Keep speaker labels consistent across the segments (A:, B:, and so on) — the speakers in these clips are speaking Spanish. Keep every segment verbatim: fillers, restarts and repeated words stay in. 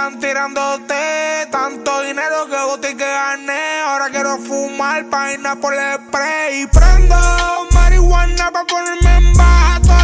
A: están tirándote. Tanto dinero que boté que gané. Ahora quiero fumar pa' irme por el spray. Prendo marihuana pa' ponerme en baja, todo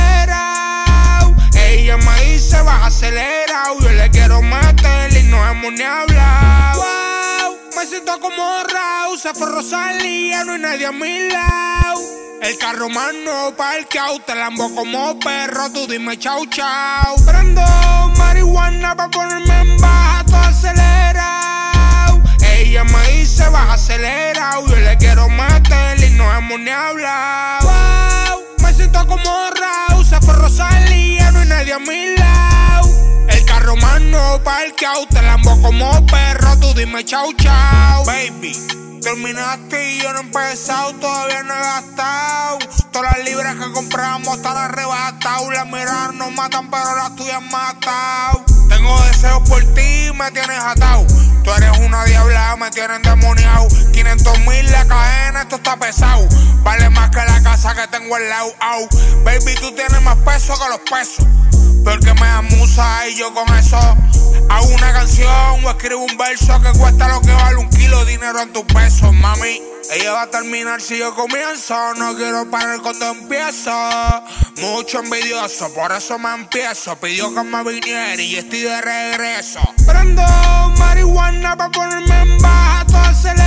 A: acelerado. Ella me dice baja acelerado. Yo le quiero meter y no hemos ni hablado. Wow, me siento como Raúl. Se fue Rosalía, no hay nadie a mi lado. El carro más no parqueado, te lambo como perro, tú dime chau chau. Prendo marihuana pa' ponerme en baja, todo acelerado. Ella me dice baja acelerado. Yo le quiero meter y no hemos ni hablado. Wow, me siento como Raúl. Se fue Rosalía, no hay nadie a mi lado. El carro más no parqueado, te lambo como perro, tú dime chau chau. Baby, terminaste y yo no he empezado, todavía no he gastado. Todas las libras que compramos están arrebatadas. Las miradas nos matan, pero las tuyas han matado. Tengo deseos por ti, me tienes atado. Tú eres una diabla, me tienes endemoniado. quinientos mil la cadena, esto está pesado. Vale más que la casa que tengo al lado. Au. Baby, tú tienes más peso que los pesos. Porque me da musa y yo con eso hago una canción o escribo un verso que cuesta lo que vale un kilo de dinero en tus pesos, mami. Ella va a terminar si yo comienzo. No quiero parar cuando empiezo. Mucho envidioso, por eso me empiezo. Pidió que me viniera y estoy de regreso. Prendo marihuana pa' ponerme en baja, todo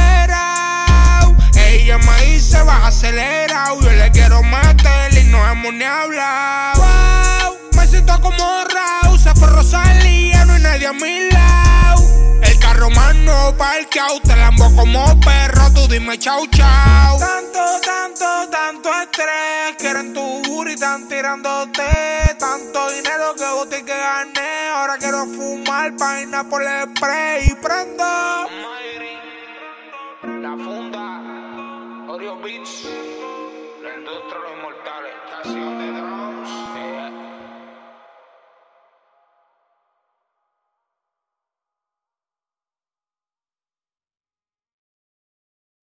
A: acelerado. Ella me dice baja acelerado. Yo le quiero meter y no hemos ni hablado. Wow, me siento como Raúl. Se fue Rosalía, no hay nadie a mi lado. El carro más no parqueado, te lambo como perro, tú dime chau chau. Tanto, tanto, tanto estrés, quieren tu booty, están tirándote. Tanto dinero que boté y que gané. Ahora quiero fumar pa' irme por el spray. Prendo
B: La Funda, Oreo Beats, la industria de los inmortales, estación de